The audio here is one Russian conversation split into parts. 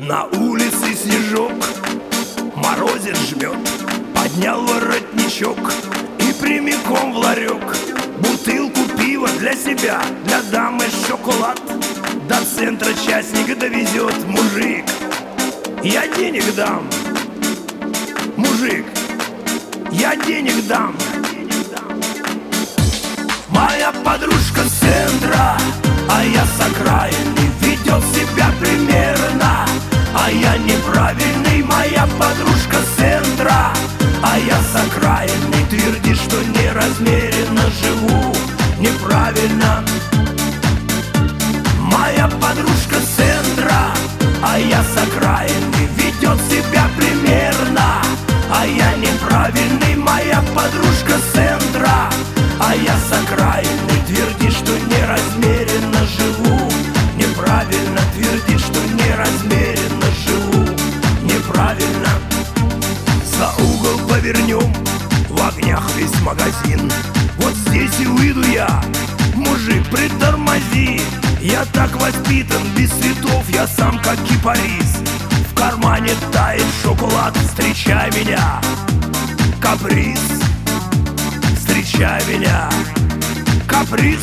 На улице снежок, морозец жмет. Поднял воротничок и прямиком в ларек. Бутылку пива для себя, для дамы шоколад. До центра частника довезет мужик. Я денег дам, мужик, я денег дам. Моя подружка с центра, а я с окраины, ведет себя примерно, а я неправильный. Моя подружка с центра, а я с окраины, твердит, что неразмеренно живу неправильно. Моя подружка с центра, а я с окраины, ведет себя примерно, а я неправильный. Моя подружка с центра, а я с окраины, твердит, что неразмеренно живу неправильно. Твердит, что неразмеренно живу неправильно. За угол повернем, в огнях весь магазин. Вот здесь и выйду я, мужик, притормози. Я так воспитан, без цветов я сам как кипарис. В кармане тает шоколад, встречай меня, каприз. Встречай меня, каприз.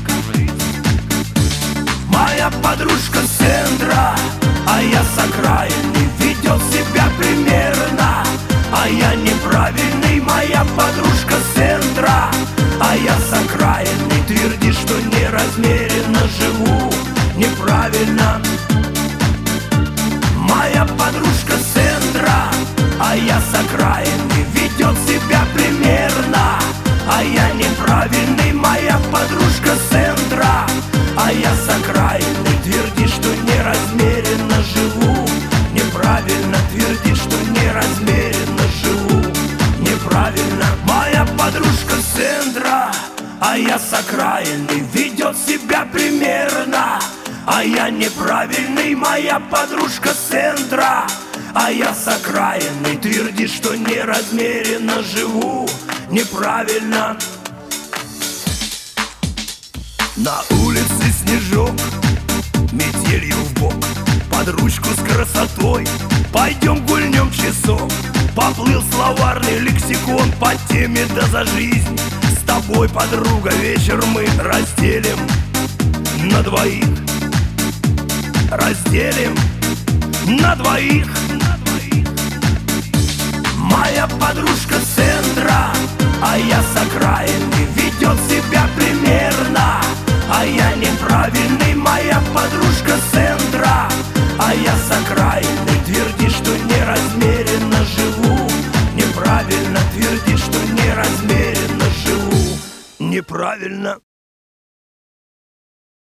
Моя подружка с центра, а я с окраины, ведет себя примерно, а я неправильный. Моя подружка с центра, а я с окраины, твердит, что неразмеренно живу неправильно. Моя подружка с центра, а я с окраины, ведет себя примерно, а я неправильный. Моя подружка с центра, а я с окраины, твердит, что неразмеренно живу неправильно. Твердит, что неразмеренно живу неправильно. Моя подружка с центра, а я с окраины, ведет себя примерно, а я неправильный. Моя подружка с центра, а я с окраины, твердит, что неразмеренно живу неправильно. На улице снежок, метелью в бок, под ручку с красотой пойдем гульнем часок. Поплыл словарный лексикон по теме «Да за жизнь». С тобой, подруга, вечер мы разделим на двоих. Разделим на двоих. Моя подружка с центра, а я с окраины, ведет себя примерно, а я неправильный. Моя подружка с центра, а я с окраины, твердит, что неразмеренно живу неправильно. Твердит, что неразмеренно живу неправильно.